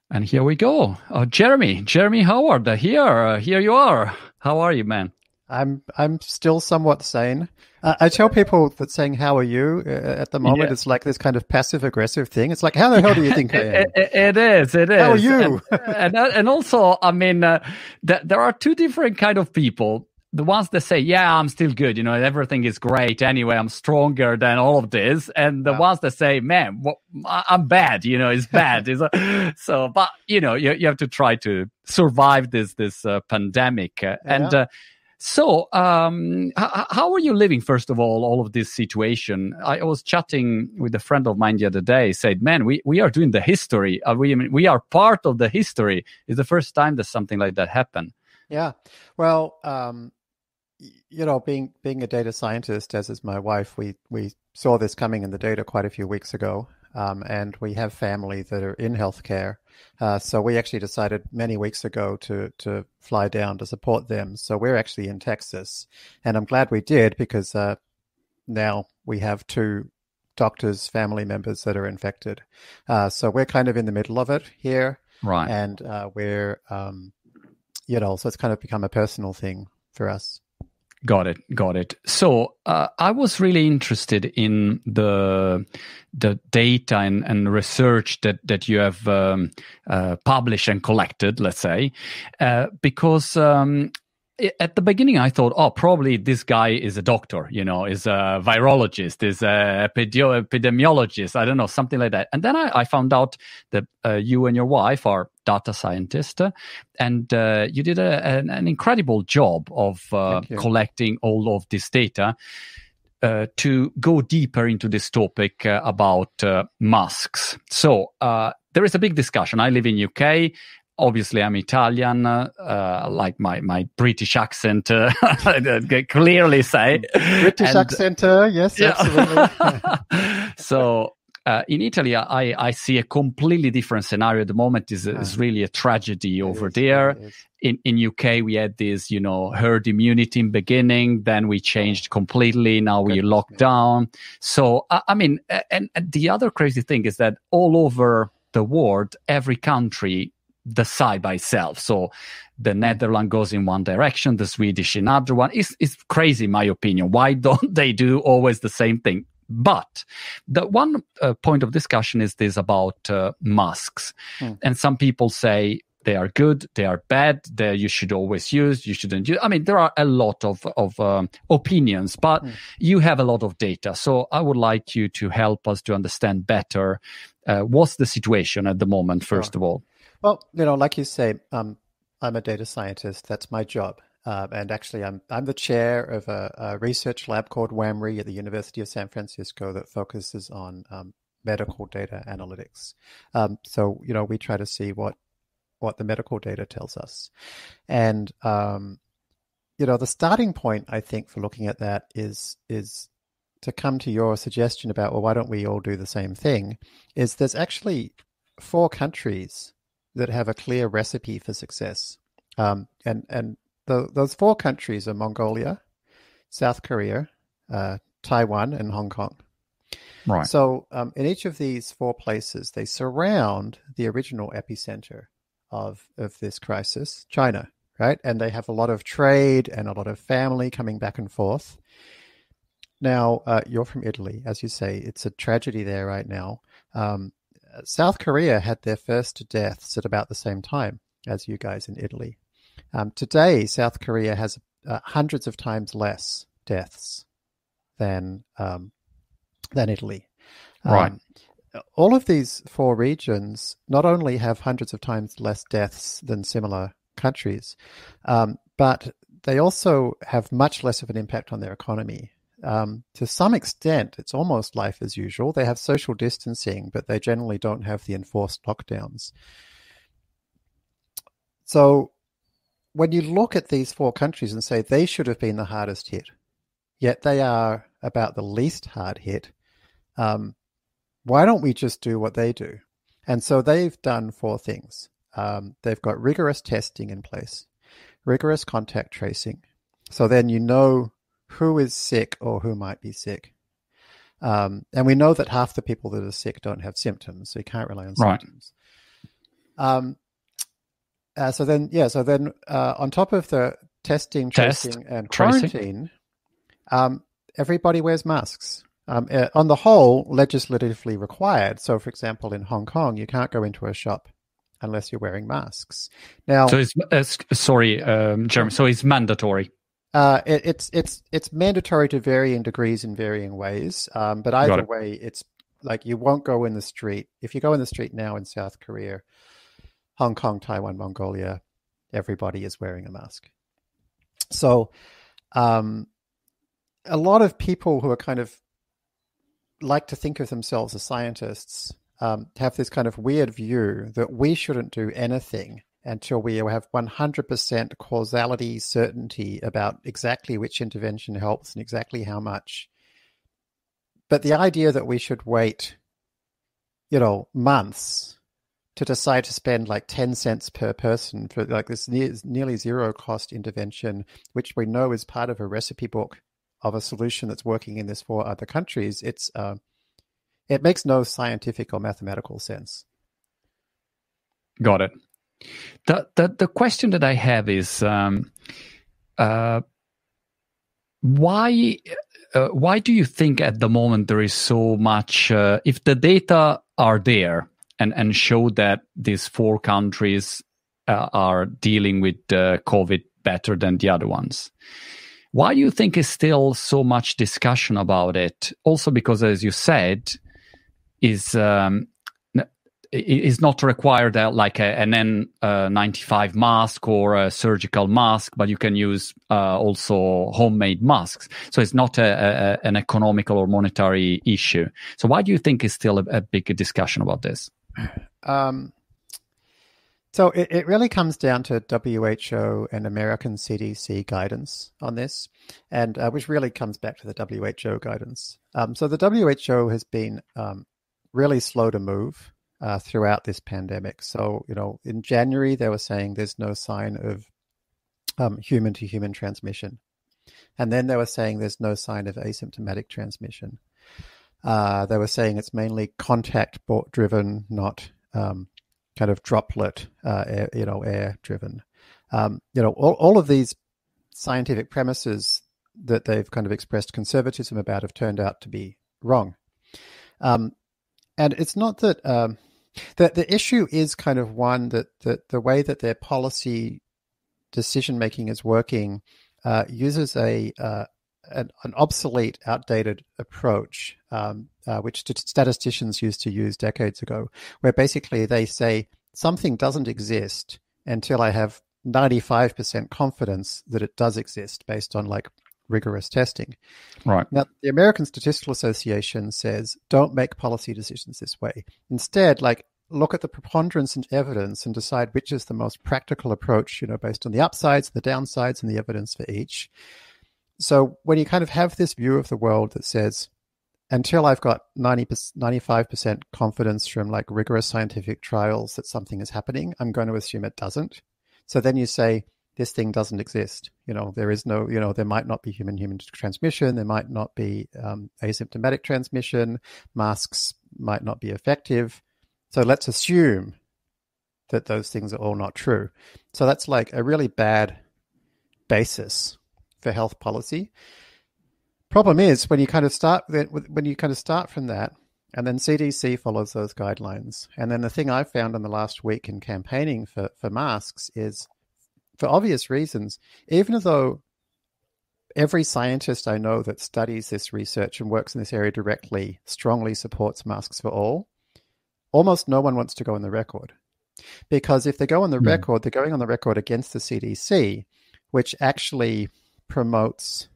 And here we go. Jeremy Howard, here you are. How are you, man? I'm still somewhat sane. I tell people that saying "How are you?" At the moment, Yeah, it's like this kind of passive aggressive thing. It's like, how the hell do you think I am? it is. It How are is. you? And also, I mean, there are two different kind of people. The ones that say, "Yeah, I'm still good. You know, everything is great. Anyway, I'm stronger than all of this," and the Yeah, ones that say, "Man, I'm bad. You know, it's bad." So, but you know, you have to try to survive this pandemic. And yeah. So, how are you living, first of all of this situation? I was chatting with a friend of mine the other day, said, man, we are doing the history. We are part of the history. It's the first time that something like that happened. Yeah. Well, being a data scientist, as is my wife, we saw this coming in the data quite a few weeks ago, and we have family that are in healthcare, so we actually decided many weeks ago to fly down to support them. So we're actually in Texas, and I'm glad we did because now we have two doctors, family members that are infected. So we're kind of in the middle of it here, Right. and so it's kind of become a personal thing for us. Got it. So I was really interested in the data and research that you have published and collected, let's say, because at the beginning I thought, oh, probably this guy is a doctor, you know, is a virologist, is a epidemiologist, I don't know, something like that. And then I found out that you and your wife are data scientists, and you did an incredible job of collecting all of this data to go deeper into this topic about masks. So there is a big discussion. I live in UK. Obviously, I'm Italian, like my British accent clearly say. British accent, yes, yeah. Absolutely. So in Italy, I see a completely different scenario. At the moment is really a tragedy over there. In UK, we had this, you know, herd immunity in beginning. Then we changed completely. Now we lock down. So, I mean, and the other crazy thing is that all over the world, every country decide by itself. So the Netherlands goes in one direction, the Swedish in another one. It's crazy, in my opinion. Why don't they do always the same thing? But the one point of discussion is this about masks. And some people say they are good, they are bad, you should always use, you shouldn't use. I mean, there are a lot of opinions, but you have a lot of data. So I would like you to help us to understand better what's the situation at the moment, first of all. Well, you know, like you say, I'm a data scientist. That's my job. And actually, I'm the chair of a research lab called WAMRI at the University of San Francisco that focuses on medical data analytics. So, you know, we try to see what the medical data tells us. And, you know, the starting point, I think, for looking at that is to come to your suggestion about, well, why don't we all do the same thing, is there's actually 4 countries that have a clear recipe for success. Those 4 countries are Mongolia, South Korea, Taiwan, and Hong Kong. Right. So in each of these 4 places, they surround the original epicenter of this crisis, China, right? And they have a lot of trade and a lot of family coming back and forth. Now, you're from Italy. As you say, it's a tragedy there right now. South Korea had their first deaths at about the same time as you guys in Italy. Today, South Korea has hundreds of times less deaths than Italy. Right. All of these 4 regions not only have hundreds of times less deaths than similar countries, but they also have much less of an impact on their economy. To some extent, it's almost life as usual. They have social distancing, but they generally don't have the enforced lockdowns. So when you look at these 4 countries and say they should have been the hardest hit, yet they are about the least hard hit, why don't we just do what they do? And so they've done 4 things. They've got rigorous testing in place, rigorous contact tracing. So then you know who is sick or who might be sick. And we know that half the people that are sick don't have symptoms, so you can't rely on symptoms. So then on top of the testing, tracing, and quarantine, everybody wears masks. On the whole, legislatively required. So, for example, in Hong Kong, you can't go into a shop unless you're wearing masks. Now, so it's Jeremy. So it's mandatory. It's mandatory to varying degrees in varying ways. But either way, it's like you won't go in the street. If you go in the street now in South Korea, Hong Kong, Taiwan, Mongolia, everybody is wearing a mask. So, a lot of people who are kind of like to think of themselves as scientists have this kind of weird view that we shouldn't do anything until we have 100% causality certainty about exactly which intervention helps and exactly how much. But the idea that we should wait, months to decide to spend like 10 cents per person for like this nearly zero cost intervention, which we know is part of a recipe book of a solution that's working in this for other countries, it makes no scientific or mathematical sense. Got it. The question that I have is why do you think at the moment there is so much if the data are there and show that these 4 countries are dealing with COVID better than the other ones, why do you think is still so much discussion about it? Also because, as you said, is not required like an N95 mask or a surgical mask, but you can use also homemade masks. So it's not an economical or monetary issue. So why do you think is still a big discussion about this? So it really comes down to WHO and American CDC guidance on this, and which really comes back to the WHO guidance. So the WHO has been really slow to move throughout this pandemic. So, in January, they were saying there's no sign of human-to-human transmission. And then they were saying there's no sign of asymptomatic transmission. They were saying it's mainly contact-driven, not kind of droplet, air-driven. All of these scientific premises that they've kind of expressed conservatism about have turned out to be wrong. And it's not that the issue is kind of one that the way that their policy decision-making is working uses an obsolete, outdated approach, which statisticians used to use decades ago, where basically they say something doesn't exist until I have 95% confidence that it does exist based on like rigorous testing. Right. Now, the American Statistical Association says, don't make policy decisions this way. Instead, look at the preponderance and evidence and decide which is the most practical approach, based on the upsides, the downsides, and the evidence for each. So when you kind of have this view of the world that says, until I've got 95% confidence from like rigorous scientific trials that something is happening, I'm going to assume it doesn't. So then you say, this thing doesn't exist. There is no, there might not be human-human transmission. There might not be asymptomatic transmission. Masks might not be effective. So let's assume that those things are all not true. So that's like a really bad basis for health policy. Problem is when you kind of start from that, and then CDC follows those guidelines. And then the thing I found in the last week in campaigning for masks is, for obvious reasons, even though every scientist I know that studies this research and works in this area directly strongly supports masks for all, almost no one wants to go on the record. Because if they go on the record, they're going on the record against the CDC, which actually promotes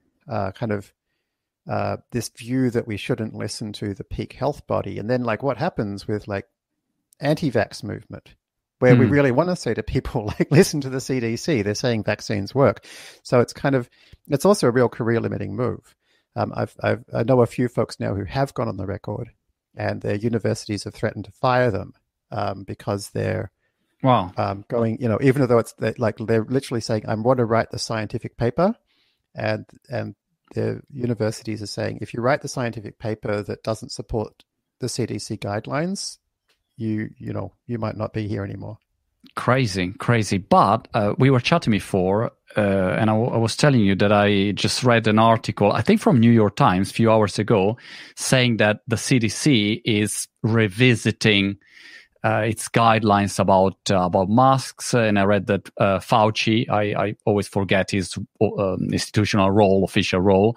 this view that we shouldn't listen to the peak health body. And then what happens with anti-vax movement, where we really want to say to people, listen to the CDC. They're saying vaccines work. So it's also a real career limiting move. I know a few folks now who have gone on the record, and their universities have threatened to fire them because they're going, even though they're literally saying, I want to write the scientific paper, and the universities are saying, if you write the scientific paper that doesn't support the CDC guidelines, you might not be here anymore. Crazy. But we were chatting before, and I was telling you that I just read an article, I think from New York Times a few hours ago, saying that the CDC is revisiting its guidelines about masks. And I read that Fauci, I always forget his institutional role, official role,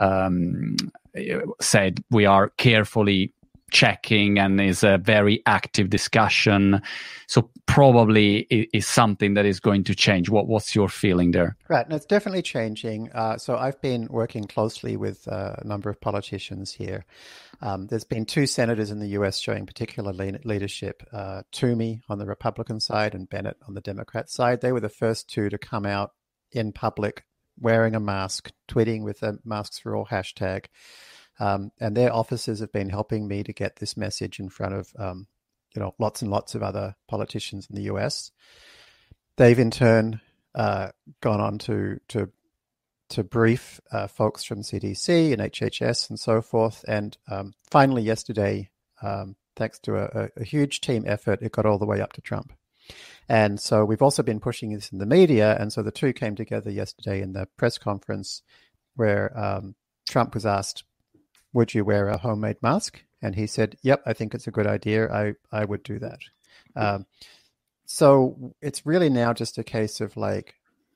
said we are carefully checking, and is a very active discussion. So probably is something that is going to change. What's your feeling there? Right, and it's definitely changing. So I've been working closely with a number of politicians here. There's been 2 senators in the US showing particular leadership, Toomey on the Republican side and Bennett on the Democrat side. They were the first 2 to come out in public wearing a mask, tweeting with the Masks for All hashtag. And their officers have been helping me to get this message in front of, lots and lots of other politicians in the US. They've in turn gone on to brief folks from CDC and HHS and so forth. And finally, yesterday, thanks to a huge team effort, it got all the way up to Trump. And so we've also been pushing this in the media. And so the 2 came together yesterday in the press conference where Trump was asked, would you wear a homemade mask? And he said, yep, I think it's a good idea. I would do that. So it's really now just a case of like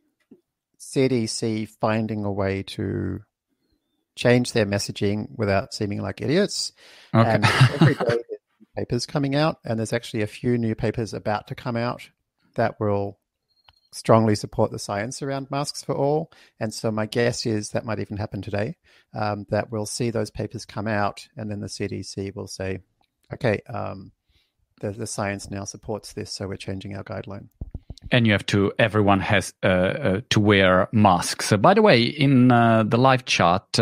CDC finding a way to change their messaging without seeming like idiots. Okay. And every day there's papers coming out, and there's actually a few new papers about to come out that will strongly support the science around masks for all. And so my guess is that might even happen today, that we'll see those papers come out, and then the CDC will say, okay, the science now supports this, so we're changing our guideline. And everyone has to wear masks. By the way, in the live chat,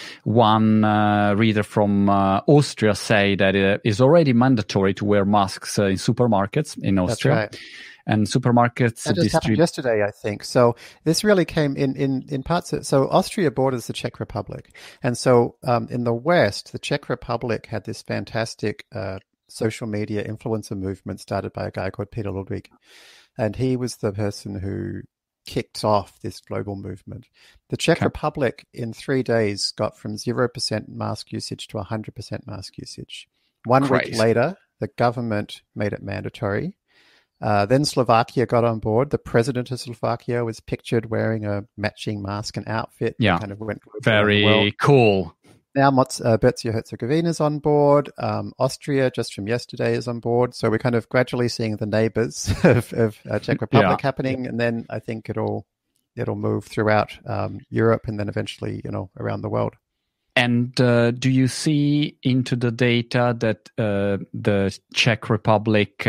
one reader from Austria say that it is already mandatory to wear masks in supermarkets in Austria. That's right. And supermarkets that just happened yesterday, I think. So this really came in parts. So Austria borders the Czech Republic, and so in the West, the Czech Republic had this fantastic social media influencer movement started by a guy called Peter Ludwig, and he was the person who kicked off this global movement. The Czech Republic in 3 days got from 0% mask usage to 100% mask usage. One week later, the government made it mandatory. Then Slovakia got on board. The president of Slovakia was pictured wearing a matching mask and outfit. Yeah, kind of went very cool. Now Bosnia-Herzegovina is on board. Austria, just from yesterday, is on board. So we're kind of gradually seeing the neighbors of Czech Republic happening, and then I think it'll move throughout Europe, and then eventually, around the world. And do you see into the data that the Czech Republic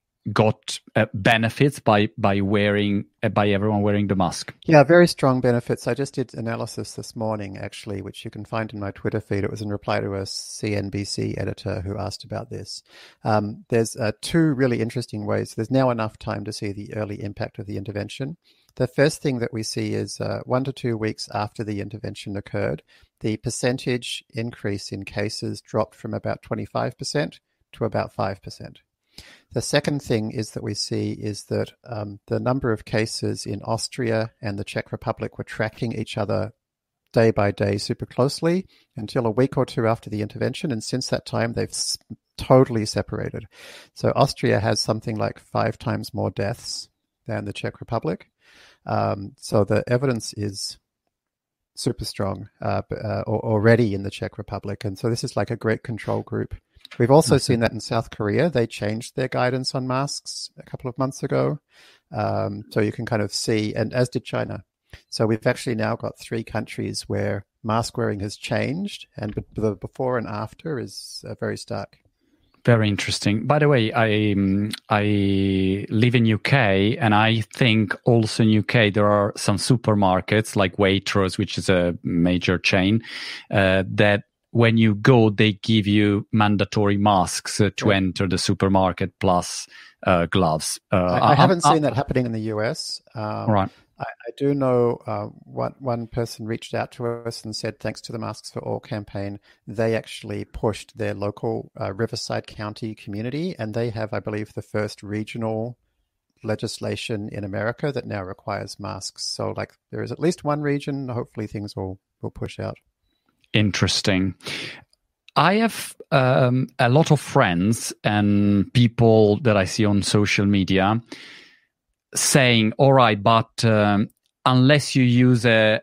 got benefits by everyone wearing the mask? Yeah, very strong benefits. I just did analysis this morning, actually, which you can find in my Twitter feed. It was in reply to a CNBC editor who asked about this. There's 2 really interesting ways. There's now enough time to see the early impact of the intervention. The first thing that we see is 1 to 2 weeks after the intervention occurred, the percentage increase in cases dropped from about 25% to about 5%. The second thing is that we see is that the number of cases in Austria and the Czech Republic were tracking each other day by day super closely until a week or 2 after the intervention. And since that time, they've totally separated. So Austria has something like 5 times more deaths than the Czech Republic. So the evidence is super strong already in the Czech Republic. And so this is like a great control group. We've also seen that in South Korea. They changed their guidance on masks a couple of months ago. So you can kind of see, and as did China. So we've actually now got 3 countries where mask wearing has changed, and the before and after is very stark. Very interesting. By the way, I live in UK, and I think also in UK there are some supermarkets like Waitrose, which is a major chain, that when you go, they give you mandatory masks to enter the supermarket plus gloves. I haven't seen that happening in the US. Right. I do know one person reached out to us and said, thanks to the Masks for All campaign, they actually pushed their local Riverside County community, and they have, I believe, the first regional legislation in America that now requires masks. So like there is at least one region, hopefully things will push out. Interesting. I have a lot of friends and people that I see on social media saying, all right, but unless you use a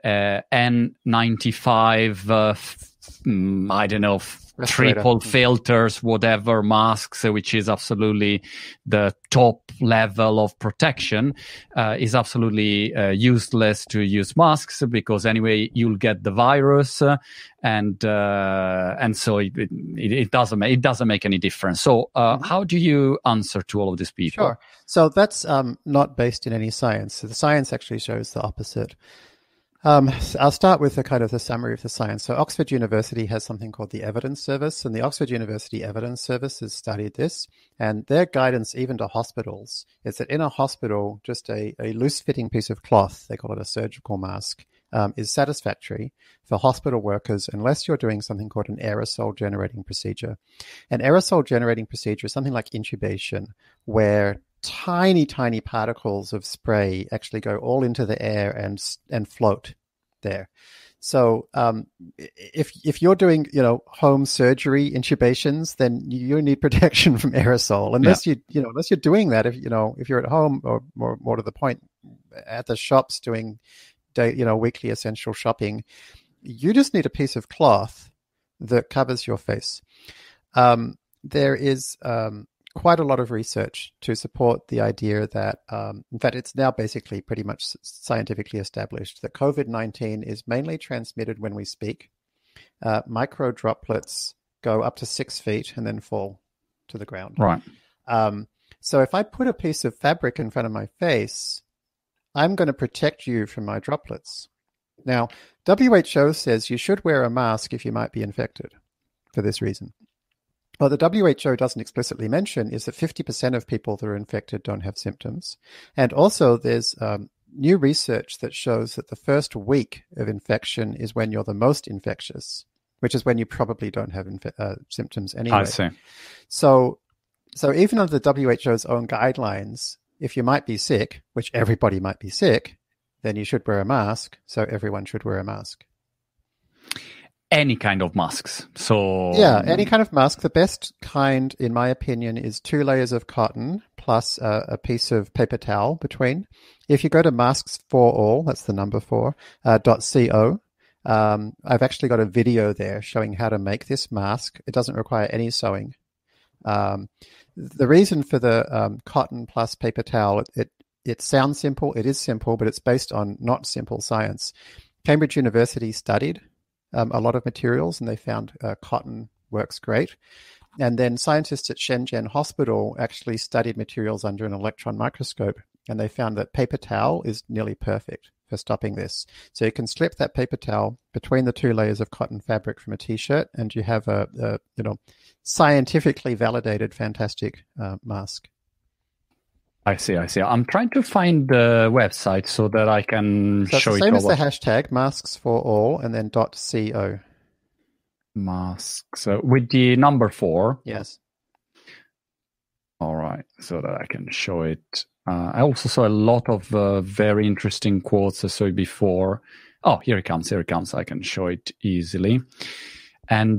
N95, I don't know, triple filters, whatever masks, which is absolutely the top level of protection, is absolutely useless to use masks, because anyway you'll get the virus, and so it doesn't make any difference. So how do you answer to all of these people? Sure. So that's not based in any science. So the science actually shows the opposite. I'll start with the summary of the science. So Oxford University has something called the Evidence Service, and the Oxford University Evidence Service has studied this, and their guidance even to hospitals is that in a hospital, just a loose-fitting piece of cloth, they call it a surgical mask, is satisfactory for hospital workers unless you're doing something called an aerosol generating procedure. An aerosol generating procedure is something like intubation, where tiny particles of spray actually go all into the air and float there. So if you're doing home surgery intubations, then you need protection from aerosol. Unless unless you're doing that, if you're at home, or more to the point, at the shops doing weekly essential shopping, you just need a piece of cloth that covers your face. There is quite a lot of research to support the idea that, in fact, it's now basically pretty much scientifically established that COVID-19 is mainly transmitted when we speak. Micro droplets go up to 6 feet and then fall to the ground. Right. So if I put a piece of fabric in front of my face, I'm going to protect you from my droplets. Now, WHO says you should wear a mask if you might be infected for this reason. What the WHO doesn't explicitly mention is that 50% of people that are infected don't have symptoms. And also there's new research that shows that the first week of infection is when you're the most infectious, which is when you probably don't have symptoms anyway. I see. So even under the WHO's own guidelines, if you might be sick, which everybody might be sick, then you should wear a mask. So everyone should wear a mask. Any kind of masks. So yeah, any kind of mask. The best kind, in my opinion, is 2 layers of cotton plus a piece of paper towel between. If you go to Masks for All, that's the number 4, .co, I've actually got a video there showing how to make this mask. It doesn't require any sewing. The reason for the cotton plus paper towel, it sounds simple. It is simple, but it's based on not simple science. Cambridge University studied a lot of materials, and they found cotton works great. And then scientists at Shenzhen Hospital actually studied materials under an electron microscope, and they found that paper towel is nearly perfect for stopping this. So you can slip that paper towel between the 2 layers of cotton fabric from a t-shirt, and you have a scientifically validated, fantastic mask. I see. I'm trying to find the website so that I can show it. So same as the hashtag Masks for All and then .co. Masks with the number 4. Yes. All right, so that I can show it. I also saw a lot of very interesting quotes I saw before. Oh, here it comes. I can show it easily. And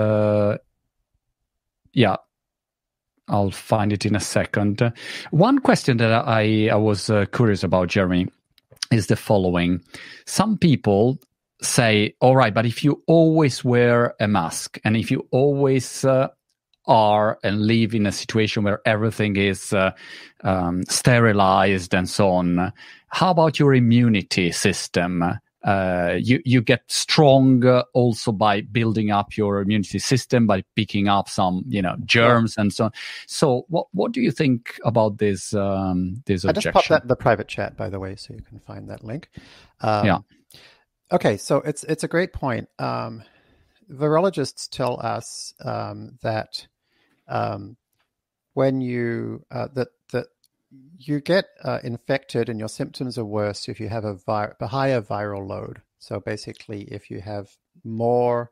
yeah, I'll find it in a second. One question that I was curious about, Jeremy, is the following. Some people say, all right, but if you always wear a mask and if you always are and live in a situation where everything is sterilized and so on, how about your immunity system? You get strong also by building up your immunity system, by picking up some, germs and so on. So what do you think about this objection? I just popped that in the private chat, by the way, so you can find that link. Yeah. Okay, so it's a great point. Virologists tell us that when you that you get infected and your symptoms are worse if you have a higher viral load. So basically, if you have more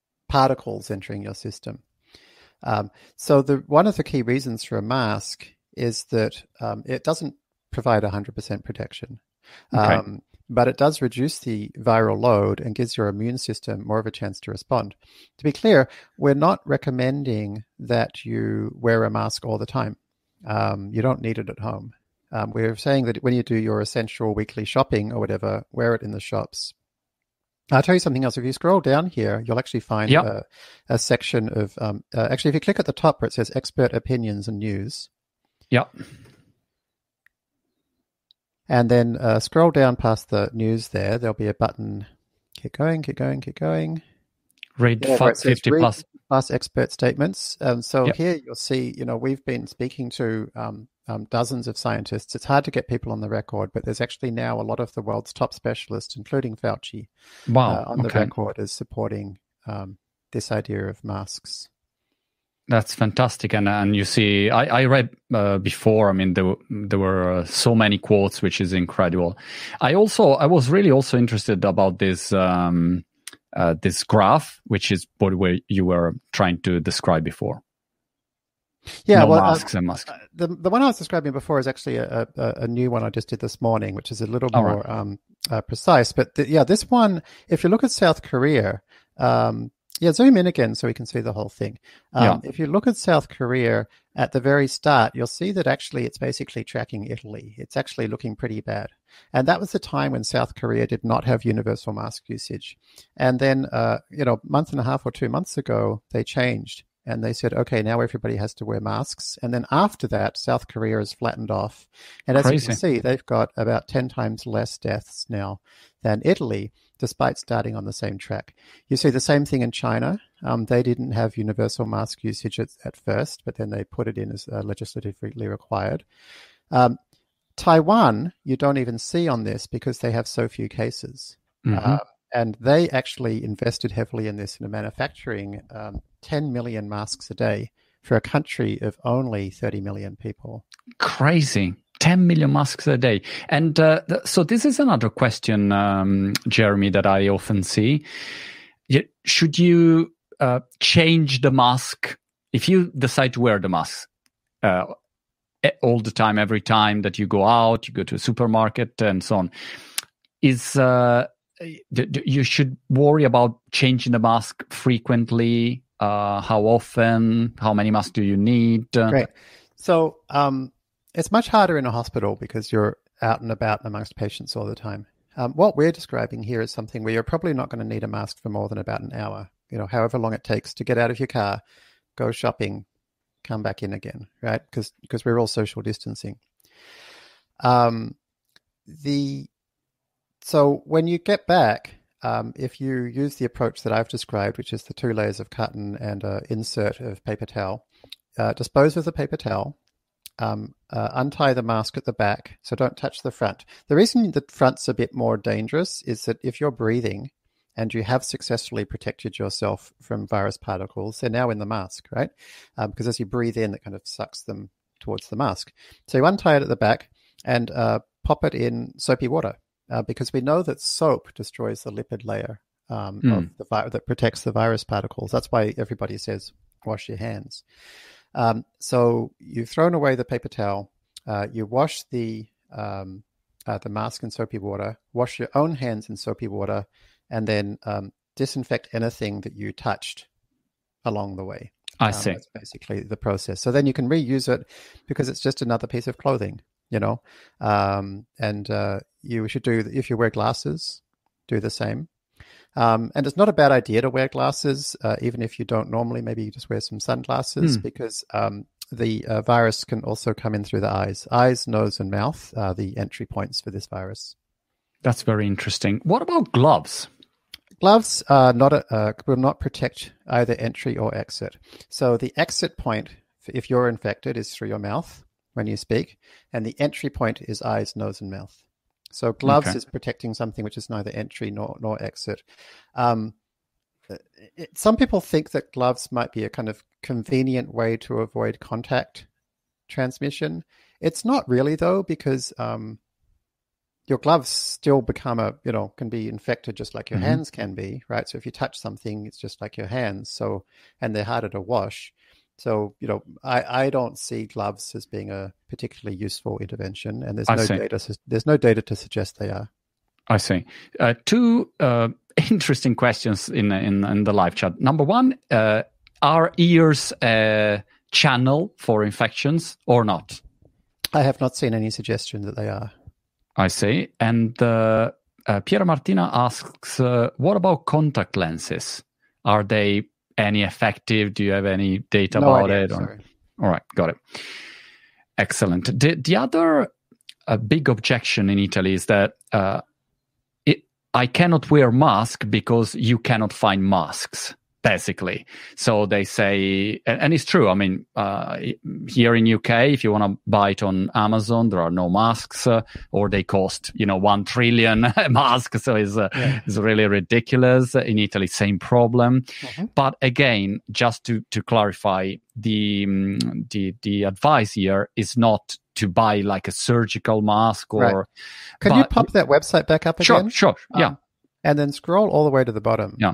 particles entering your system. So one of the key reasons for a mask is that it doesn't provide 100% protection. Okay. But it does reduce the viral load and gives your immune system more of a chance to respond. To be clear, we're not recommending that you wear a mask all the time. You don't need it at home. We're saying that when you do your essential weekly shopping or whatever, wear it in the shops. I'll tell you something else. If you scroll down here, you'll actually find a section of, actually, if you click at the top where it says expert opinions and news. Yeah. And then scroll down past the news there. There'll be a button. Keep going, keep going, keep going. Read 50 plus. Plus expert statements. Here you'll see, we've been speaking to dozens of scientists. It's hard to get people on the record, but there's actually now a lot of the world's top specialists, including Fauci, on the record as supporting this idea of masks. That's fantastic. And you see, I read before, I mean, there were so many quotes, which is incredible. I was really also interested about this this graph, which is what you were trying to describe before. Yeah, masks and masks. The one I was describing before is actually a new one I just did this morning, which is a little more precise. But this one, if you look at South Korea, zoom in again so we can see the whole thing. If you look at South Korea at the very start, you'll see that actually it's basically tracking Italy. It's actually looking pretty bad. And that was the time when South Korea did not have universal mask usage. And then, month and a half or 2 months ago, they changed. And they said, okay, now everybody has to wear masks. And then after that, South Korea has flattened off. And as you can see, they've got about 10 times less deaths now than Italy, despite starting on the same track. You see the same thing in China. They didn't have universal mask usage at first, but then they put it in as legislatively required. Taiwan, you don't even see on this because they have so few cases. Mm-hmm. And they actually invested heavily in this in manufacturing 10 million masks a day for a country of only 30 million people. Crazy. 10 million masks a day. And so this is another question, Jeremy, that I often see. Should you change the mask if you decide to wear the mask all the time, every time that you go out, you go to a supermarket and so on? You should worry about changing the mask frequently. How often? How many masks do you need? Great. So it's much harder in a hospital because you're out and about amongst patients all the time. What we're describing here is something where you're probably not going to need a mask for more than about an hour. However long it takes to get out of your car, go shopping, come back in again, right? Because we're all social distancing. So when you get back, if you use the approach that I've described, which is the 2 layers of cotton and an insert of paper towel, dispose of the paper towel, untie the mask at the back, so don't touch the front. The reason the front's a bit more dangerous is that if you're breathing and you have successfully protected yourself from virus particles, they're now in the mask, right? Because as you breathe in, it kind of sucks them towards the mask. So you untie it at the back and pop it in soapy water. Because we know that soap destroys the lipid layer of that protects the virus particles. That's why everybody says wash your hands. So you've thrown away the paper towel. You wash the mask in soapy water. Wash your own hands in soapy water, and then disinfect anything that you touched along the way. I see. That's basically the process. So then you can reuse it because it's just another piece of clothing. You should do, if you wear glasses, do the same. And it's not a bad idea to wear glasses, even if you don't normally. Maybe you just wear some sunglasses because the virus can also come in through the eyes. Eyes, nose, and mouth are the entry points for this virus. That's very interesting. What about gloves? Gloves will not protect either entry or exit. So the exit point, if you're infected, is through your mouth when you speak, and the entry point is eyes, nose, and mouth. So gloves is protecting something which is neither entry nor exit. Some people think that gloves might be a kind of convenient way to avoid contact transmission. It's not really, though, because your gloves still can be infected just like your hands can be, right? So if you touch something, it's just like your hands. And they're harder to wash. So, I don't see gloves as being a particularly useful intervention, and there's no data to suggest they are. I see. Two interesting questions in the live chat. Number one, are ears a channel for infections or not? I have not seen any suggestion that they are. I see. And Piera Martina asks, what about contact lenses? Are they any effective? Do you have any data about it? Sorry. All right, got it. Excellent. The other big objection in Italy is that I cannot wear mask because you cannot find masks, basically. So they say, and it's true. I mean, here in UK, if you want to buy it on Amazon, there are no masks, or they cost 1 trillion masks. So it's really ridiculous. In Italy, same problem. Mm-hmm. But again, just to clarify, the advice here is not to buy like a surgical mask or. Right. Can you pop that website back up again? Sure. Yeah. And then scroll all the way to the bottom. Yeah.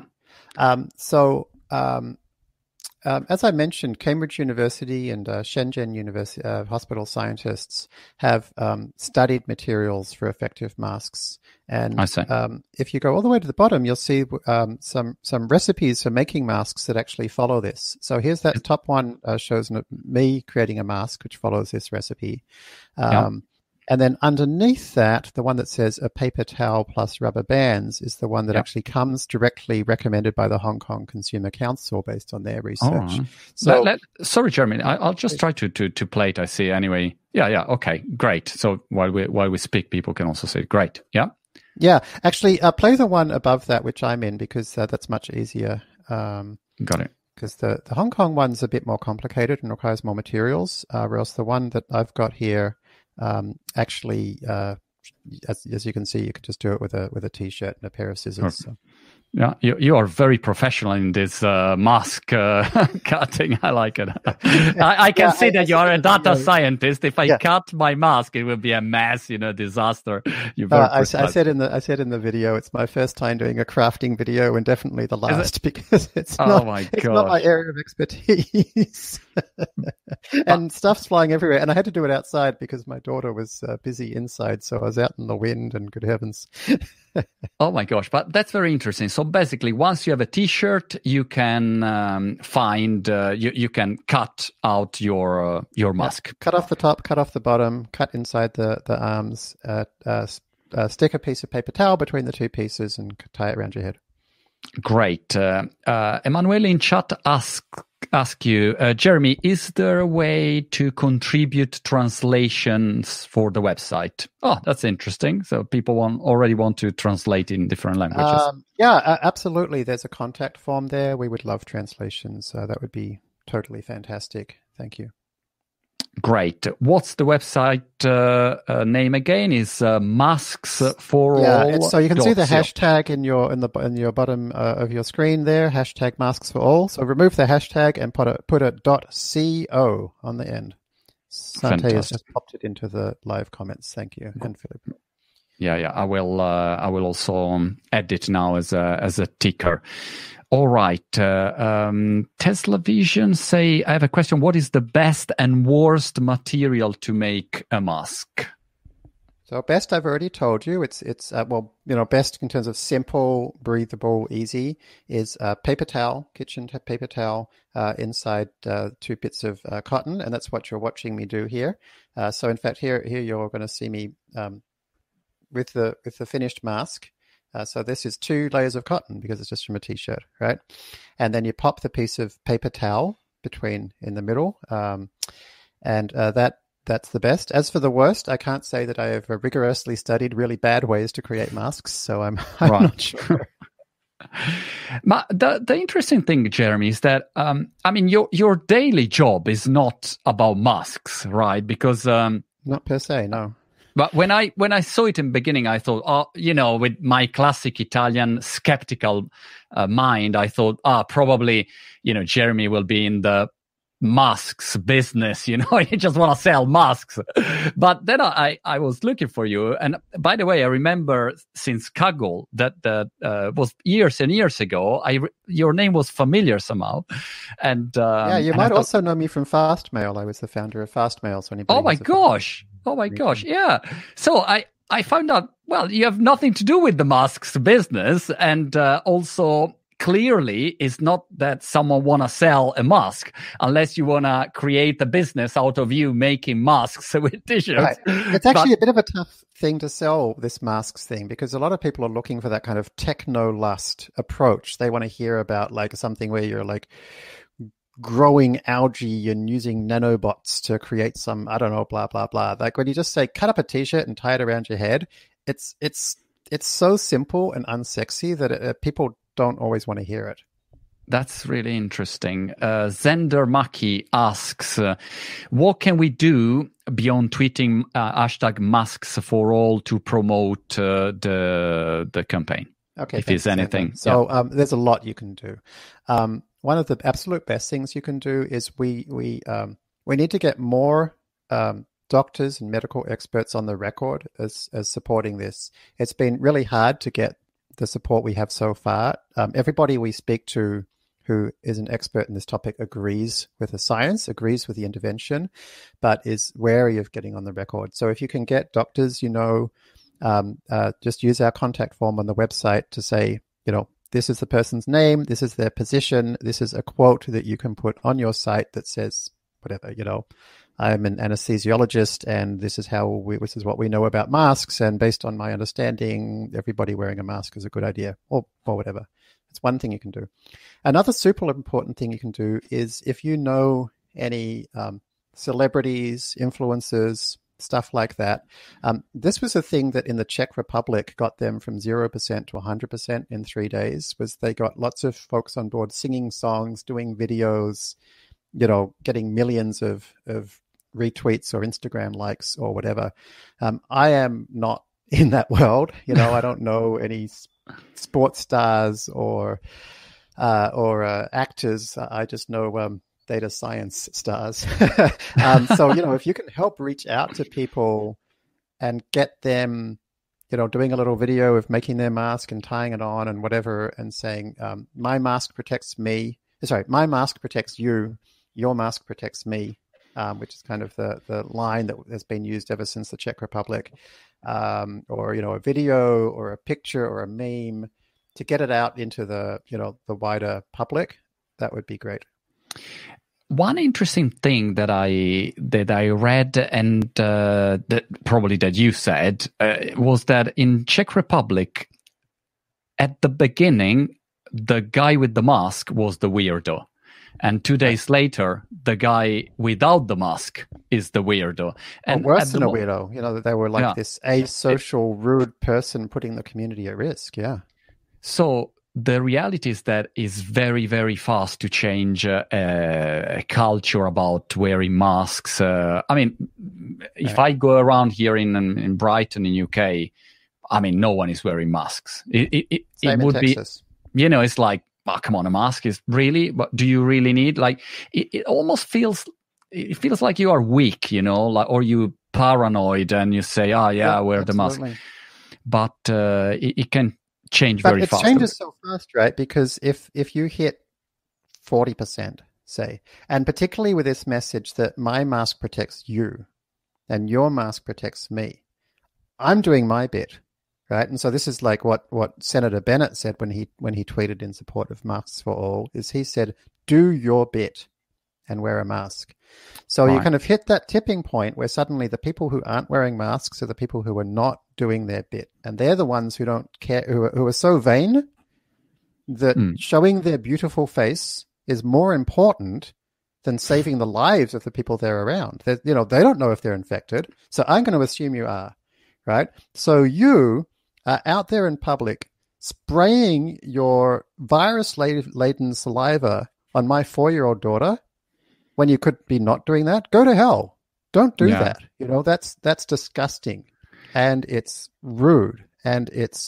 As I mentioned, Cambridge University and Shenzhen University hospital scientists have studied materials for effective masks. And if you go all the way to the bottom, you'll see some recipes for making masks that actually follow this. So here's that top one, shows me creating a mask, which follows this recipe. And then underneath that, the one that says a paper towel plus rubber bands is the one that actually comes directly recommended by the Hong Kong Consumer Council based on their research. So, sorry, Jeremy, I'll just try to play it. I see anyway. Yeah. Okay, great. So while we speak, people can also say great. Yeah. Yeah. Actually, play the one above that, which I'm in, because that's much easier. Got it. Because the Hong Kong one's a bit more complicated and requires more materials, whereas the one that I've got here. Actually, as you can see, you can just do it with a t-shirt and a pair of scissors. So. Yeah, you are very professional in this mask cutting. I like it. I can see that you are a data scientist. If I cut my mask, it will be a mess, disaster. I said in the video, it's my first time doing a crafting video, and definitely the last because it's not my area of expertise. And stuff's flying everywhere, and I had to do it outside because my daughter was busy inside, so I was out in the wind. And good heavens. Oh my gosh, but that's very interesting. So basically, once you have a t-shirt, you can find, you can cut out your mask. Cut off the top, cut off the bottom, cut inside the arms, stick a piece of paper towel between the two pieces and tie it around your head. Great. Emanuele in chat ask you, Jeremy, is there a way to contribute translations for the website? Oh, that's interesting. So people already want to translate in different languages. Absolutely. There's a contact form there. We would love translations. That would be totally fantastic. Thank you. Great. What's the website name again? Is masks for all. So you can see the hashtag in your bottom of your screen there. Hashtag masks for all. So remove the hashtag and put a .co on the end. Sante has just popped it into the live comments. Thank you, and Philip. Yeah. I will also add it now as a ticker. All right. Tesla Vision say, I have a question. What is the best and worst material to make a mask? So best, I've already told you. It's best in terms of simple, breathable, easy is paper towel, kitchen paper towel inside 2 bits of cotton, and that's what you're watching me do here. So in fact, here you're going to see me with the finished mask. So this is 2 layers of cotton because it's just from a t-shirt, right? And then you pop the piece of paper towel in the middle, and that's the best. As for the worst, I can't say that I have rigorously studied really bad ways to create masks, so I'm not sure. But the interesting thing, Jeremy, is that your daily job is not about masks, right? Because not per se, no. But when I saw it in the beginning, I thought, with my classic Italian skeptical mind, I thought, probably, Jeremy will be in the masks business, you just want to sell masks. But then I was looking for you. And by the way, I remember since Kaggle that was years and years ago, your name was familiar somehow. And you might also know me from Fastmail. I was the founder of Fastmail. So oh my gosh. Yeah. So I found out, well, you have nothing to do with the masks business. And also, clearly, it's not that someone want to sell a mask unless you want to create a business out of you making masks with t-shirts. Right. It's actually a bit of a tough thing to sell, this masks thing, because a lot of people are looking for that kind of techno-lust approach. They want to hear about like something where you're like growing algae and using nanobots to create some, I don't know, blah, blah, blah. Like when you just say, cut up a t-shirt and tie it around your head, it's so simple and unsexy that people don't always want to hear it. That's really interesting. Zender Maki asks, what can we do beyond tweeting hashtag masks for all to promote the campaign? Okay, if there's anything. So there's a lot you can do. One of the absolute best things you can do is we need to get more doctors and medical experts on the record as supporting this. It's been really hard to get the support we have so far. Everybody we speak to who is an expert in this topic agrees with the science, agrees with the intervention, but is wary of getting on the record. So if you can get doctors, just use our contact form on the website to say, this is the person's name, this is their position, this is a quote that you can put on your site that says whatever, I'm an anesthesiologist, and this is what we know about masks. And based on my understanding, everybody wearing a mask is a good idea, or whatever. It's one thing you can do. Another super important thing you can do is if you know any celebrities, influencers, stuff like that. This was a thing that in the Czech Republic got them from 0% to 100% in 3 days. Was they got lots of folks on board singing songs, doing videos, getting millions of retweets or Instagram likes or whatever. I am not in that world. I don't know any sports stars or actors. I just know data science stars. So, if you can help reach out to people and get them, doing a little video of making their mask and tying it on and whatever, and saying, my mask protects me. Sorry, my mask protects you. Your mask protects me. Which is kind of the line that has been used ever since the Czech Republic, or a video or a picture or a meme to get it out into the wider public. That would be great. One interesting thing that I read and that you said was that in Czech Republic at the beginning the guy with the mask was the weirdo. And 2 days later, the guy without the mask is the weirdo. And worse than a weirdo. That they were like this asocial, rude person putting the community at risk. Yeah. So the reality is that it's very, very fast to change a culture about wearing masks. If I go around here in Brighton, in UK, no one is wearing masks. It would be, it's like, oh, come on, a mask is really, but do you really need, like, it almost feels like you are weak, or you paranoid and you say, I wear the mask. But it can change very fast. But it changes so fast, right? Because if you hit 40%, say, and particularly with this message that my mask protects you and your mask protects me, I'm doing my bit. Right. And so this is like what Senator Bennett said when he tweeted in support of masks for all, is he said, do your bit and wear a mask. So you kind of hit that tipping point where suddenly the people who aren't wearing masks are the people who are not doing their bit. And they're the ones who don't care, who are so vain that showing their beautiful face is more important than saving the lives of the people they're around. They don't know if they're infected. So I'm going to assume you are. Right. So you are out there in public spraying your virus-laden saliva on my 4-year-old daughter when you could be not doing that. Go to hell. Don't do that. That's disgusting, and it's rude, and it's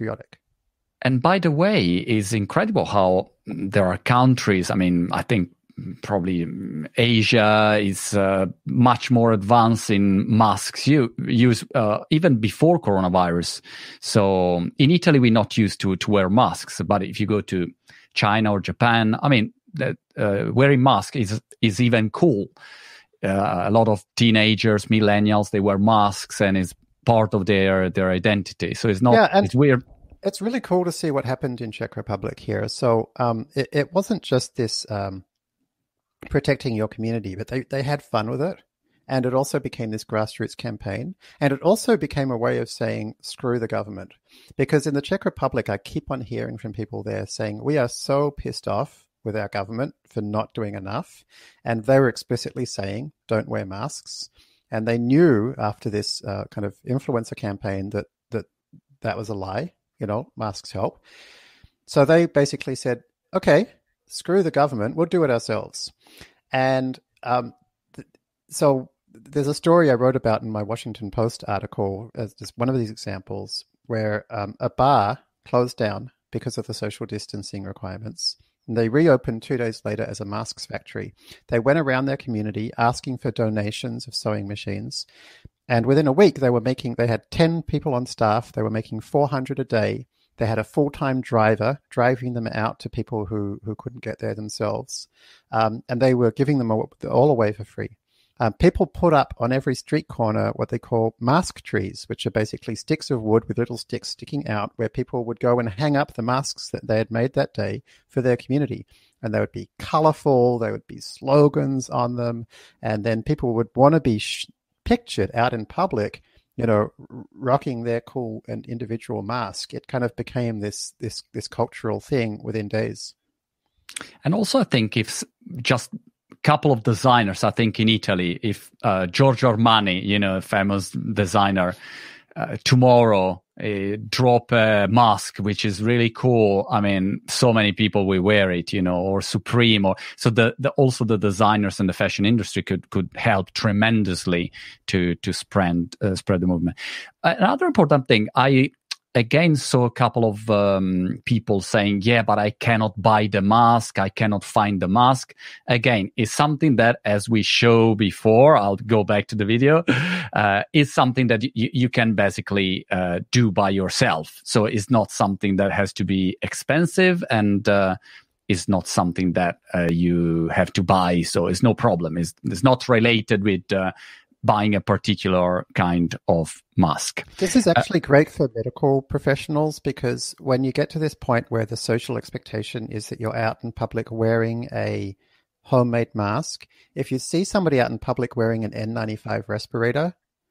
unpatriotic. And by the way, it's incredible how there are countries, I think probably Asia is much more advanced in masks use even before coronavirus. So in Italy, we're not used to wear masks, but if you go to China or Japan, I mean, wearing mask is even cool. A lot of teenagers, millennials, they wear masks, and it's part of their identity. So it's not, it's weird. It's really cool to see what happened in Czech Republic here. So it wasn't just this protecting your community, but they had fun with it. And it also became this grassroots campaign. And it also became a way of saying, screw the government. Because in the Czech Republic, I keep on hearing from people there saying, we are so pissed off with our government for not doing enough. And they were explicitly saying, don't wear masks. And they knew after this kind of influencer campaign that was a lie, masks help. So they basically said, okay, screw the government, we'll do it ourselves. And so there's a story I wrote about in my Washington Post article as just one of these examples where a bar closed down because of the social distancing requirements. And they reopened 2 days later as a masks factory. They went around their community asking for donations of sewing machines. And within a week, they had 10 people on staff. They were making 400 a day. They had a full-time driver driving them out to people who couldn't get there themselves. And they were giving them all away for free. People put up on every street corner what they call mask trees, which are basically sticks of wood with little sticks sticking out, where people would go and hang up the masks that they had made that day for their community. And they would be colorful, there would be slogans on them, and then people would want to be pictured out in public, rocking their cool and individual mask. It kind of became this cultural thing within days. And also, I think if just couple of designers, I think in Italy, if Giorgio Armani, a famous designer, tomorrow drop a mask, which is really cool. I mean, so many people will wear it, or Supreme, or so also the designers and the fashion industry could help tremendously to spread the movement. Another important thing, I again saw a couple of people saying, yeah, but I cannot buy the mask. I cannot find the mask. Again, it's something that, as we show before, I'll go back to the video, is something that you can basically do by yourself. So it's not something that has to be expensive, and is not something that you have to buy. So it's no problem. It's not related with buying a particular kind of mask. This is actually great for medical professionals, because when you get to this point where the social expectation is that you're out in public wearing a homemade mask, if you see somebody out in public wearing an N95 respirator,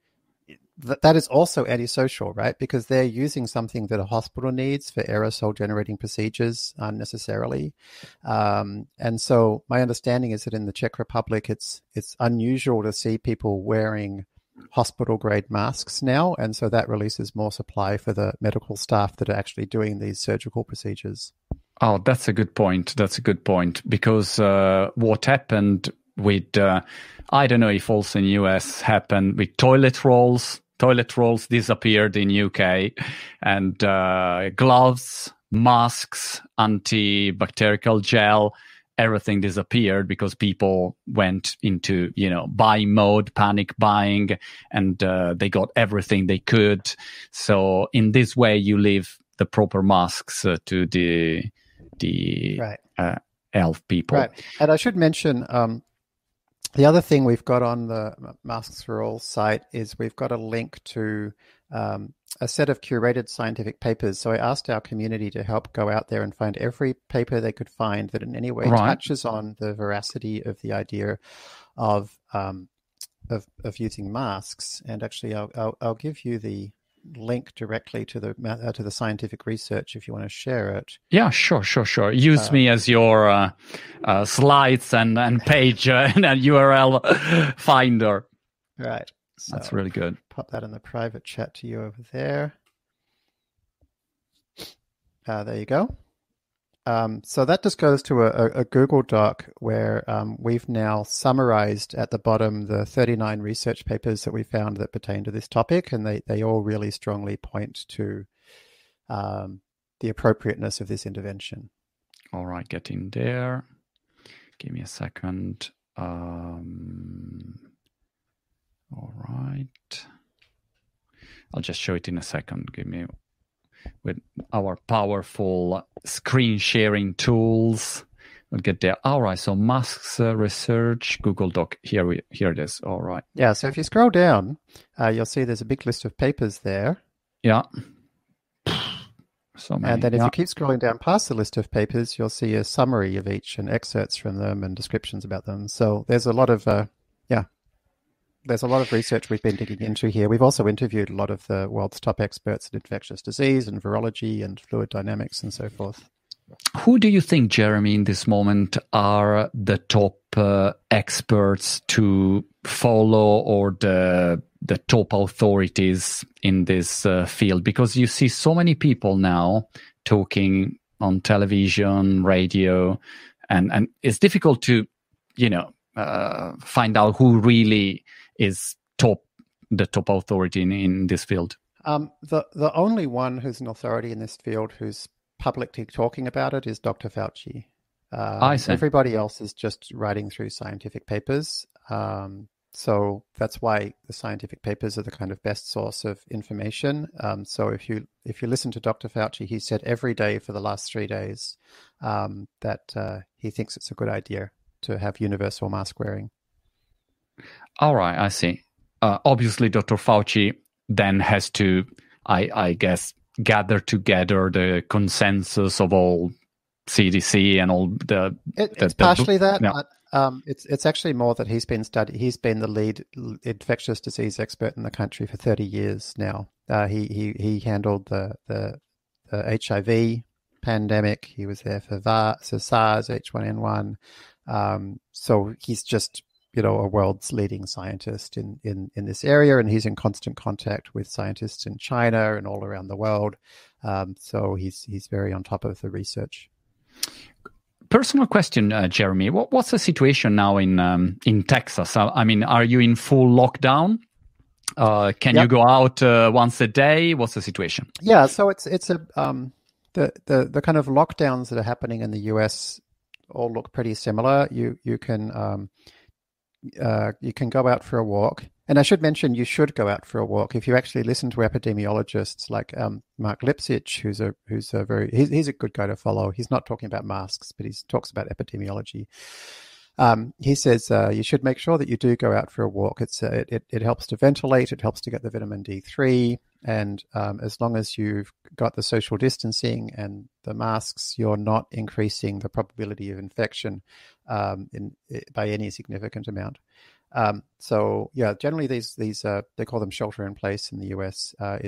that is also antisocial, right? Because they're using something that a hospital needs for aerosol generating procedures unnecessarily. And so my understanding is that in the Czech Republic, it's unusual to see people wearing hospital grade masks now. And so that releases more supply for the medical staff that are actually doing these surgical procedures. Oh, that's a good point. Because what happened with, I don't know if also in US happened with toilet rolls. Toilet rolls disappeared in UK, and gloves, masks, antibacterial gel, everything disappeared because people went into, buy mode, panic buying, and they got everything they could. So in this way, you leave the proper masks to the right. health people. Right. And I should mention, the other thing we've got on the Masks for All site is we've got a link to a set of curated scientific papers. So I asked our community to help go out there and find every paper they could find that in any way touches on the veracity of the idea of using masks. And actually, I'll give you the link directly to the scientific research if you want to share it. Yeah, sure. Use me as your slides and page and URL finder. Right. So that's really good. Pop that in the private chat to you over there. There you go. So that just goes to a Google Doc where we've now summarized at the bottom the 39 research papers that we found that pertain to this topic, and they all really strongly point to the appropriateness of this intervention. All right, get in there. Give me a second. All right. I'll just show it in a second. Give me with our powerful screen sharing tools. We'll get there. All right. So Musk's research, Google Doc. Here it is. All right. Yeah. So if you scroll down, you'll see there's a big list of papers there. Yeah. So many. And then if you keep scrolling down past the list of papers, you'll see a summary of each and excerpts from them and descriptions about them. So there's a lot of, there's a lot of research we've been digging into here. We've also interviewed a lot of the world's top experts in infectious disease and virology and fluid dynamics and so forth. Who do you think, Jeremy, in this moment are the top experts to follow, or the top authorities in this field? Because you see so many people now talking on television, radio, and it's difficult to, find out who really is the top authority in this field. The only one who's an authority in this field who's publicly talking about it is Dr. Fauci. I see. Everybody else is just writing through scientific papers. So that's why the scientific papers are the kind of best source of information. So if you listen to Dr. Fauci, he said every day for the last 3 days that he thinks it's a good idea to have universal mask wearing. All right, I see. Obviously, Dr. Fauci then has to, I guess, gather together the consensus of all CDC and all the. It's partially that. Yeah. It's actually more that he's been the lead infectious disease expert in the country for 30 years now. He handled the HIV pandemic. He was there for SARS, H1N1. So he's just a world's leading scientist in this area, and he's in constant contact with scientists in China and all around the world. So he's very on top of the research. Personal question, Jeremy. What's the situation now in Texas? I mean, are you in full lockdown? Can you go out once a day? What's the situation? Yeah, so it's the kind of lockdowns that are happening in the US all look pretty similar. You can go out for a walk. And I should mention, you should go out for a walk. If you actually listen to epidemiologists like Mark Lipsitch, he's a good guy to follow. He's not talking about masks, but he talks about epidemiology. He says you should make sure that you do go out for a walk. It helps to ventilate. It helps to get the vitamin D3. And as long as you've got the social distancing and the masks, you're not increasing the probability of infection by any significant amount. So yeah, generally these they call them shelter in place in the US,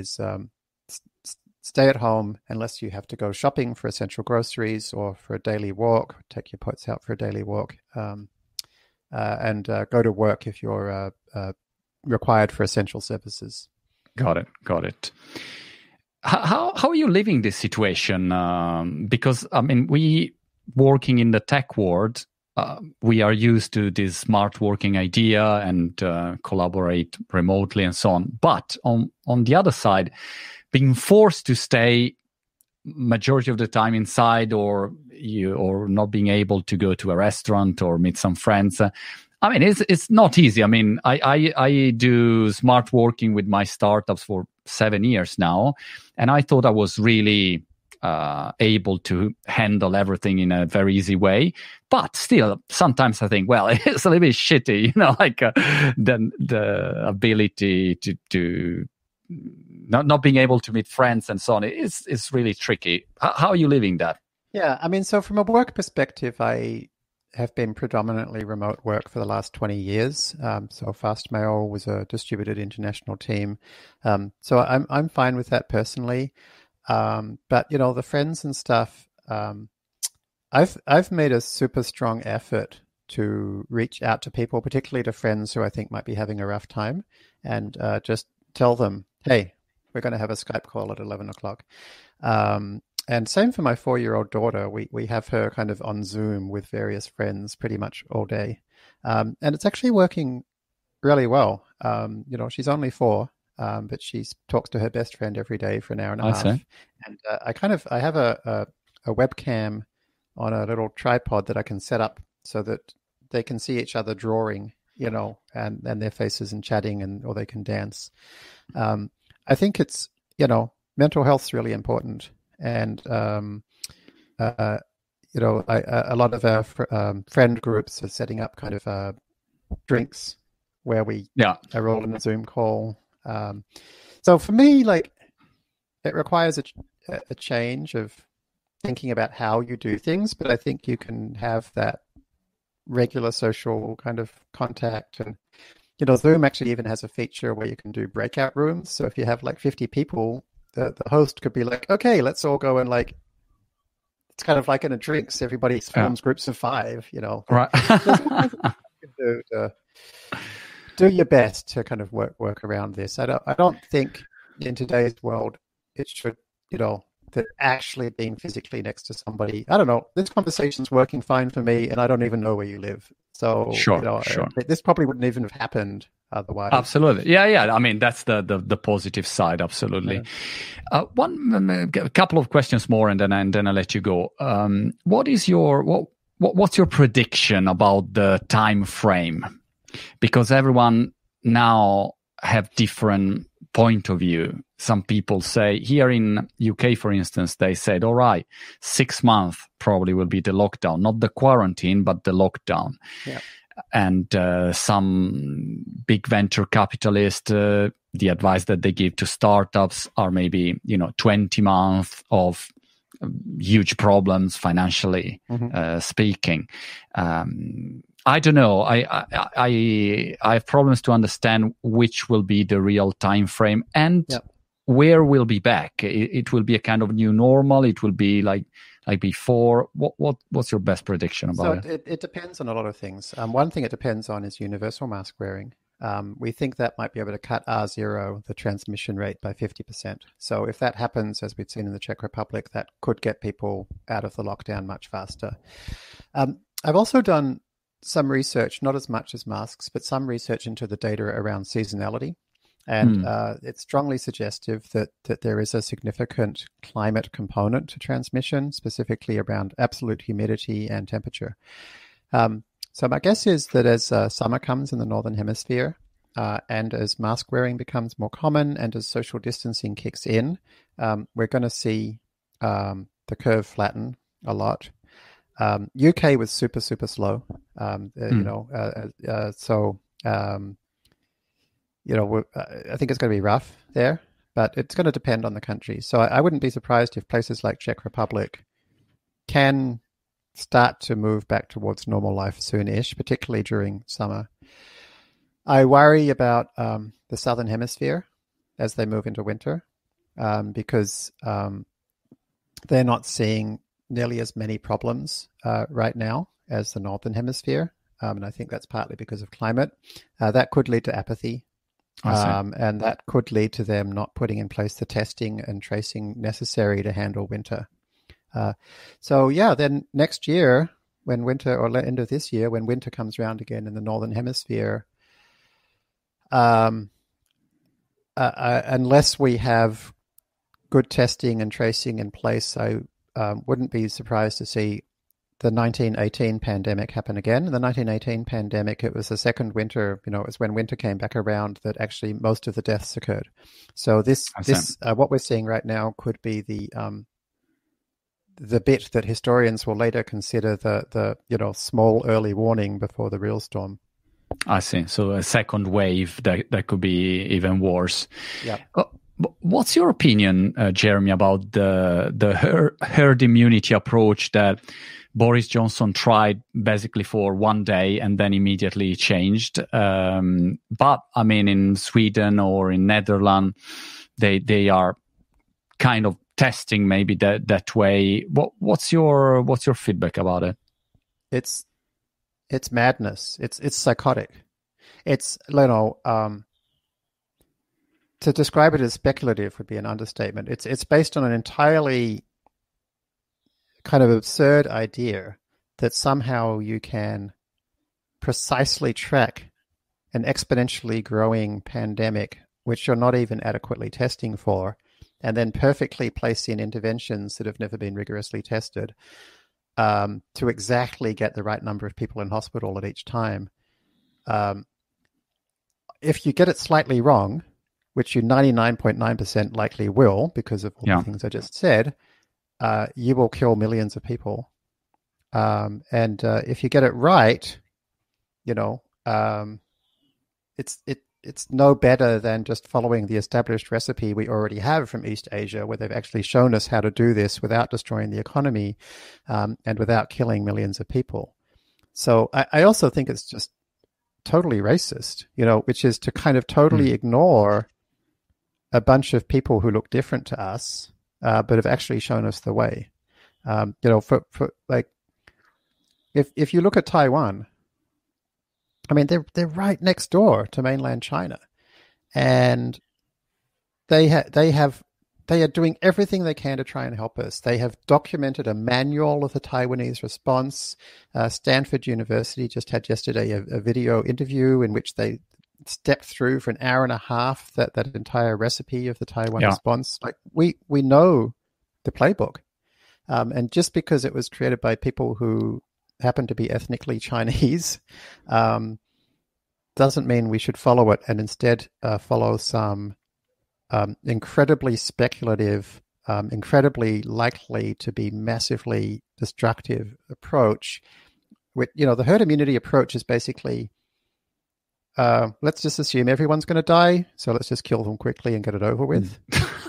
stay at home unless you have to go shopping for essential groceries or for a daily walk, take your pets out for a daily walk, and go to work if you're required for essential services. Got it. How are you living this situation? Because I mean, we working in the tech world, we are used to this smart working idea and collaborate remotely and so on. But on the other side, being forced to stay majority of the time inside, or not being able to go to a restaurant or meet some friends. I mean, it's not easy. I mean, I do smart working with my startups for 7 years now, and I thought I was really able to handle everything in a very easy way. But still, sometimes I think, well, it's a little bit shitty, like the ability to not being able to meet friends and so on. It's really tricky. How are you living that? Yeah, I mean, so from a work perspective, I have been predominantly remote work for the last 20 years. So Fastmail was a distributed international team. So I'm fine with that personally. But the friends and stuff, I've made a super strong effort to reach out to people, particularly to friends who I think might be having a rough time, and just tell them, hey, we're going to have a Skype call at 11 o'clock. And same for my 4-year-old daughter. We have her kind of on Zoom with various friends pretty much all day. And it's actually working really well. She's only 4, but she talks to her best friend every day for an hour and a half. And I have a webcam on a little tripod that I can set up so that they can see each other drawing, and their faces and chatting, or they can dance. I think it's, mental health's really important. And, a lot of our friend groups are setting up kind of drinks where we are all in a Zoom call. So for me, like, it requires a change of thinking about how you do things, but I think you can have that regular social kind of contact. And, Zoom actually even has a feature where you can do breakout rooms. So if you have like 50 people, the host could be like, okay, let's all go and like, it's kind of like in a drinks, everybody forms groups of 5, Right. do your best to kind of work around this. I don't think in today's world it should, that actually being physically next to somebody. I don't know. This conversation's working fine for me, and I don't even know where you live. So, sure. This probably wouldn't even have happened otherwise. Absolutely. Yeah. I mean, that's the positive side. Absolutely. Yeah. A couple of questions more, and then I'll let you go. What's your prediction about the time frame? Because everyone now have different point of view. Some people say, here in UK, for instance, they said, all right, 6 months probably will be the lockdown, not the quarantine, but the lockdown. Yeah. And some big venture capitalists, the advice that they give to startups are maybe, 20 months of huge problems financially speaking. I don't know. I have problems to understand which will be the real time frame and where we'll be back. It will be a kind of new normal. It will be like before. What's your best prediction about it? It depends on a lot of things. One thing it depends on is universal mask wearing. We think that might be able to cut R0, the transmission rate, by 50%. So if that happens, as we've seen in the Czech Republic, that could get people out of the lockdown much faster. I've also done some research, not as much as masks, but some research into the data around seasonality. And it's strongly suggestive that there is a significant climate component to transmission, specifically around absolute humidity and temperature. So my guess is that as summer comes in the Northern Hemisphere, and as mask wearing becomes more common and as social distancing kicks in, we're going to see the curve flatten a lot. UK was super, super slow, I think it's going to be rough there, but it's going to depend on the country. So I wouldn't be surprised if places like Czech Republic can start to move back towards normal life soon-ish, particularly during summer. I worry about the Southern Hemisphere as they move into winter, because they're not seeing nearly as many problems right now as the Northern Hemisphere. And I think that's partly because of climate. That could lead to apathy. And that could lead to them not putting in place the testing and tracing necessary to handle winter. Then next year, when winter, or end of this year, when winter comes around again in the Northern Hemisphere, unless we have good testing and tracing in place, I wouldn't be surprised to see the 1918 pandemic happen again. In the 1918 pandemic, it was the second winter, it was when winter came back around that actually most of the deaths occurred. So what we're seeing right now could be the bit that historians will later consider the small early warning before the real storm. I see. So a second wave that could be even worse. Yeah. What's your opinion, Jeremy, about the herd immunity approach that Boris Johnson tried basically for one day and then immediately changed? But I mean, in Sweden or in Netherlands, they are kind of testing maybe that way. What's your feedback about it? It's madness. It's psychotic. It's to describe it as speculative would be an understatement. It's based on an entirely kind of absurd idea that somehow you can precisely track an exponentially growing pandemic, which you're not even adequately testing for, and then perfectly place in interventions that have never been rigorously tested. to exactly get the right number of people in hospital at each time. If you get it slightly wrong, which you 99.9% likely will because of all the things I just said, you will kill millions of people. And if you get it right, it's no better than just following the established recipe we already have from East Asia, where they've actually shown us how to do this without destroying the economy and without killing millions of people. So I also think it's just totally racist, which is to kind of totally ignore a bunch of people who look different to us, but have actually shown us the way. For like, if you look at Taiwan, I mean, they're right next door to mainland China, and they are doing everything they can to try and help us. They have documented a manual of the Taiwanese response. Stanford University just had yesterday a video interview in which they stepped through for an hour and a half that entire recipe of the Taiwan response. Like we know the playbook, and just because it was created by people who happen to be ethnically Chinese, doesn't mean we should follow it, and instead follow some incredibly speculative, incredibly likely to be massively destructive approach. The herd immunity approach is basically, let's just assume everyone's going to die, so let's just kill them quickly and get it over with.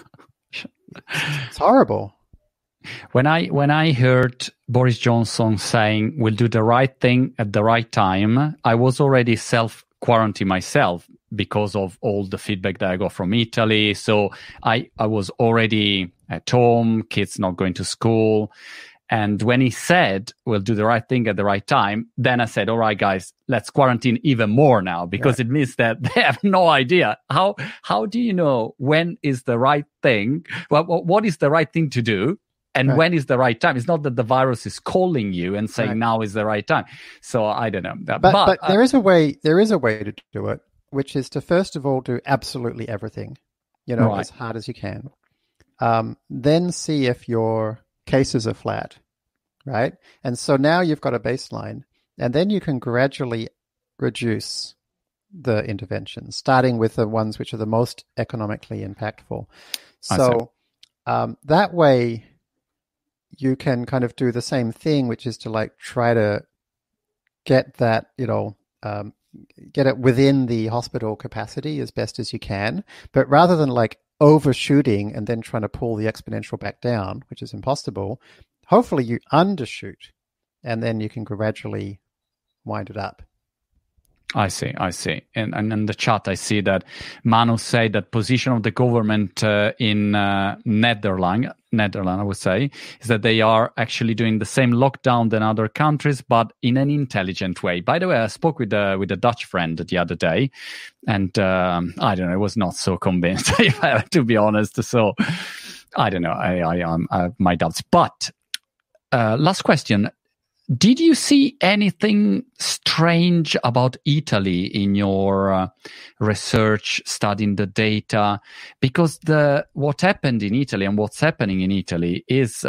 It's horrible. When I heard Boris Johnson saying we'll do the right thing at the right time, I was already self-quarantined myself because of all the feedback that I got from Italy. So I was already at home, kids not going to school. And when he said we'll do the right thing at the right time, then I said, all right, guys, let's quarantine even more now, because it means that they have no idea. How do you know when is the right thing? Well, what is the right thing to do? And when is the right time? It's not that the virus is calling you and saying now is the right time. So I don't know. But there is a way to do it, which is to first of all do absolutely everything, as hard as you can. Then see if your cases are flat, right? And so now you've got a baseline, and then you can gradually reduce the interventions, starting with the ones which are the most economically impactful. So that way you can kind of do the same thing, which is to like try to get that, get it within the hospital capacity as best as you can. But rather than like overshooting and then trying to pull the exponential back down, which is impossible, hopefully you undershoot and then you can gradually wind it up. I see. And in the chat, I see that Manu say that position of the government in Netherlands, I would say, is that they are actually doing the same lockdown than other countries, but in an intelligent way. By the way, I spoke with a Dutch friend the other day, and I don't know, I was not so convinced, to be honest. So I don't know, I have my doubts. But last question. Did you see anything strange about Italy in your research, studying the data? Because what happened in Italy and what's happening in Italy is,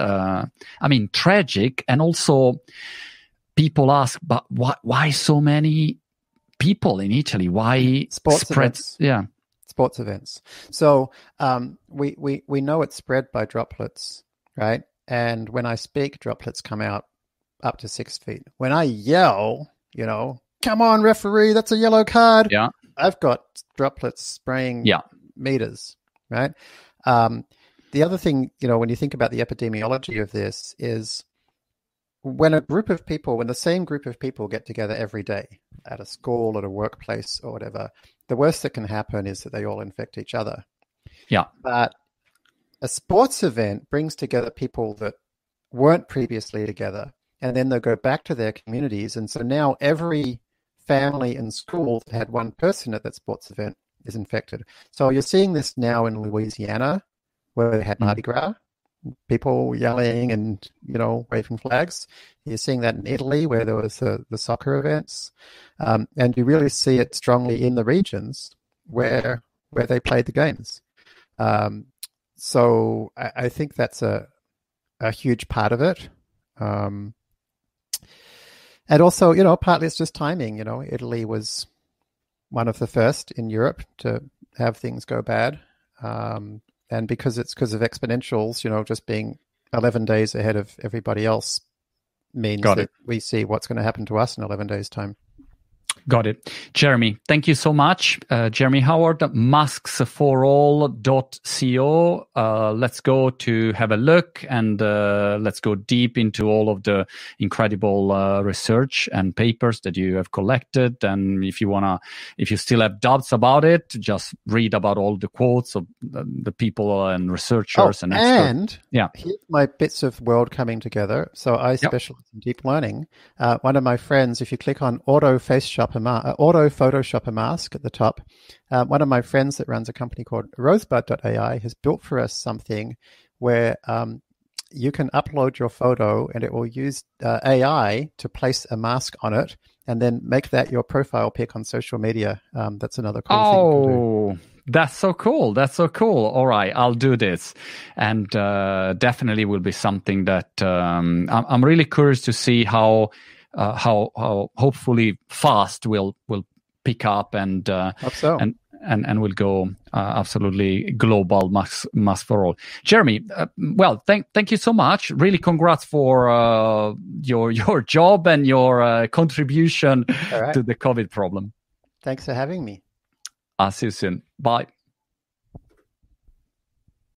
tragic. And also people ask, but why so many people in Italy? Why sports events? Yeah. Sports events. So we know it's spread by droplets, right? And when I speak, droplets come out up to 6 feet. When I yell, come on, referee, that's a yellow card. Yeah. I've got droplets spraying meters, right? The other thing, when you think about the epidemiology of this is when the same group of people get together every day at a school, at a workplace or whatever, the worst that can happen is that they all infect each other. Yeah. But a sports event brings together people that weren't previously together, and then they'll go back to their communities. And so now every family and school that had one person at that sports event is infected. So you're seeing this now in Louisiana, where they had Mardi Gras, people yelling and, waving flags. You're seeing that in Italy, where there was the soccer events. And you really see it strongly in the regions where they played the games. So I think that's a huge part of it. And also, partly it's just timing. Italy was one of the first in Europe to have things go bad. And because of exponentials, just being 11 days ahead of everybody else means that we see what's going to happen to us in 11 days' time. Got it. Jeremy, thank you so much. Jeremy Howard, masksforall.co. Let's go to have a look and let's go deep into all of the incredible research and papers that you have collected. And if you still have doubts about it, just read about all the quotes of the people and researchers and experts. And here's my bits of world coming together. So I specialize in deep learning. One of my friends, if you click on auto Photoshop a mask at the top. One of my friends that runs a company called Rosebud.ai has built for us something where you can upload your photo and it will use AI to place a mask on it and then make that your profile pic on social media. That's another cool thing you can do. That's so cool. That's so cool. All right, I'll do this. And definitely will be something that I'm really curious to see how hopefully fast will pick up and hope so. and will go absolutely global mask for all. Jeremy, thank you so much. Really, congrats for your job and your contribution to the COVID problem. Thanks for having me. I'll see you soon. Bye.